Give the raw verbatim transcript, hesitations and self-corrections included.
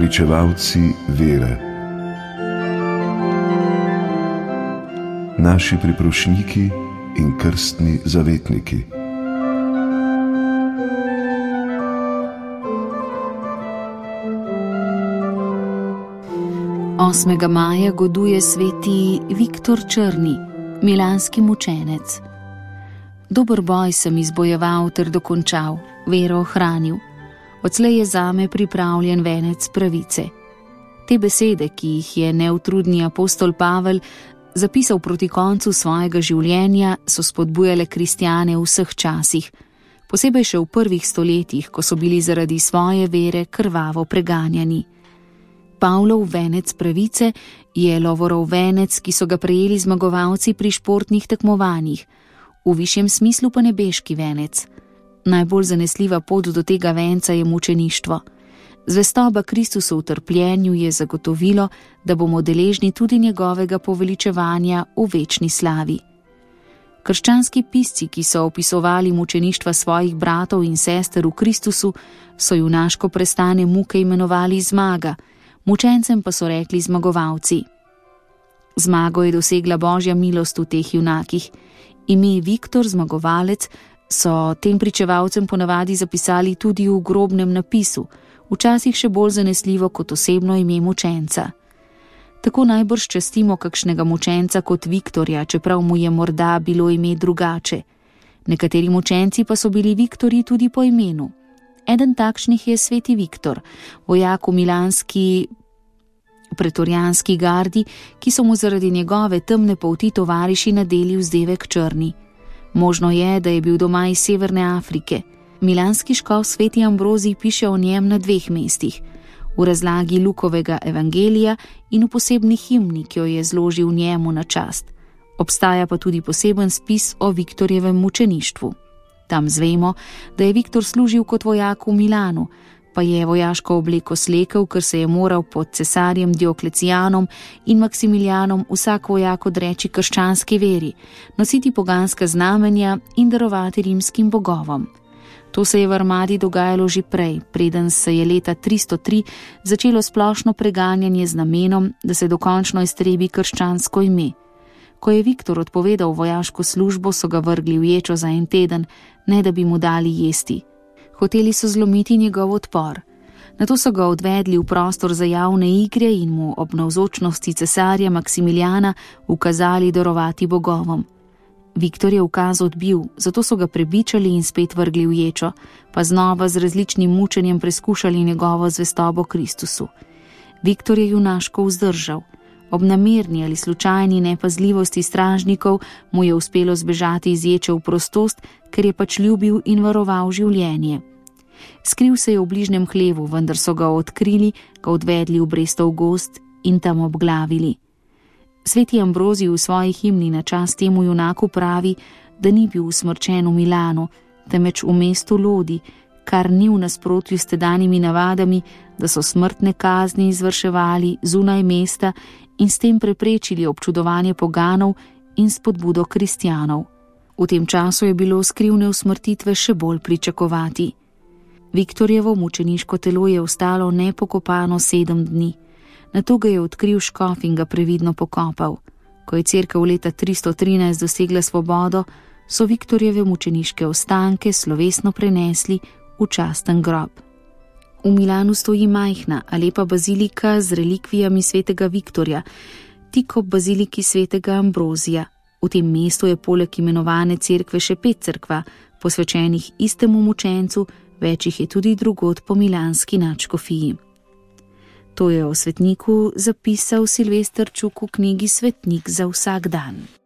pričevalci vere. Naši priprošniki in krstni zavetniki. osmega maja goduje sveti Viktor Črni, milanski mučenec. Dober boj sem izbojeval ter dokončal, vero ohranil. Odslej je zame pripravljen venec pravice. Te besede, ki jih je neutrudni apostol Pavel zapisal proti koncu svojega življenja, so spodbujale kristjane v vseh časih, posebej še v prvih stoletjih, ko so bili zaradi svoje vere krvavo preganjani. Pavlov venec pravice je lovorov venec, ki so ga prejeli zmagovalci pri športnih tekmovanjih, v višjem smislu pa nebeški venec. Najbolj zanesljiva pot do tega venca je mučeništvo. Zvestoba Kristusu v trpljenju je zagotovilo, da bomo deležni tudi njegovega poveličevanja v večni slavi. Krščanski pisci, ki so opisovali mučeništva svojih bratov in sester v Kristusu, so junaško prestane muke imenovali zmaga, mučencem pa so rekli zmagovalci. Zmago je dosegla Božja milost v teh junakih. Ime Viktor, zmagovalec, so tem pričevalcem ponavadi zapisali tudi v grobnem napisu, včasih še bolj zanesljivo kot osebno ime mučenca. Tako najbrž častimo kakšnega mučenca kot Viktorja, čeprav mu je morda bilo ime drugače. Nekateri mučenci pa so bili Viktorji tudi po imenu. Eden takšnih je sveti Viktor, vojak v milanski pretorijanski gardi, ki so mu zaradi njegove temne polti tovariši nadeli vzdevek črni. Možno je, da je bil doma iz Severne Afrike. Milanski škof sveti Ambrozij piše o njem na dveh mestih, v razlagi Lukovega evangelija in v posebni himni, ki jo je zložil njemu na čast. Obstaja pa tudi poseben spis o Viktorjevem mučeništvu. Tam zvemo, da je Viktor služil kot vojak v Milanu, pa je vojaško obleko slekel, ker se je moral pod cesarjem Dioklecijanom in Maksimilijanom vsak vojak odreči krščanski veri, nositi poganska znamenja in darovati rimskim bogovom. To se je v armadi dogajalo že prej, preden se je leta tristo tri začelo splošno preganjanje z namenom, da se dokončno iztrebi krščansko ime. Ko je Viktor odpovedal vojaško službo, so ga vrgli v ječo za en teden, ne da bi mu dali jesti. Hoteli so zlomiti njegov odpor. Nato so ga odvedli v prostor za javne igre in mu ob navzočnosti cesarja Maksimilijana ukazali darovati bogovom. Viktor je ukaz odbil, zato so ga prebičali in spet vrgli v ječo, pa znova z različnim mučenjem preskušali njegovo zvestobo Kristusu. Viktor je junaško vzdržal. Ob namerni ali slučajni nepazljivosti stražnikov mu je uspelo zbežati iz ječe v prostost, ker je pač ljubil in varoval življenje. Skril se je v bližnjem hlevu, vendar so ga odkrili, ga odvedli v Brestov gozd in tam obglavili. Sveti Ambrozij v svoji himni na čast temu junaku pravi, da ni bil usmrčen v Milanu, temveč v mestu Lodi, kar ni v nasprotju s tedanjimi navadami, da so smrtne kazni izvrševali zunaj mesta in s tem preprečili občudovanje poganov in spodbudo kristjanov. V tem času je bilo skrivne usmrtitve še bolj pričakovati. Viktorjevo mučeniško telo je ostalo nepokopano sedem dni. Nato ga je odkril škof in ga previdno pokopal. Ko je cerkev leta tristo trinajst dosegla svobodo, so Viktorjeve mučeniške ostanke slovesno prenesli v časten grob. V Milanu stoji majhna, a lepa bazilika z relikvijami svetega Viktorja, tik ob baziliki svetega Ambrozija. V tem mestu je poleg imenovane cerkve še pet cerkva, posvečenih istemu mučencu, več jih je tudi drugod po milanski nadškofiji. To je o svetniku zapisal Silvester Čuk v knjigi Svetnik za vsak dan.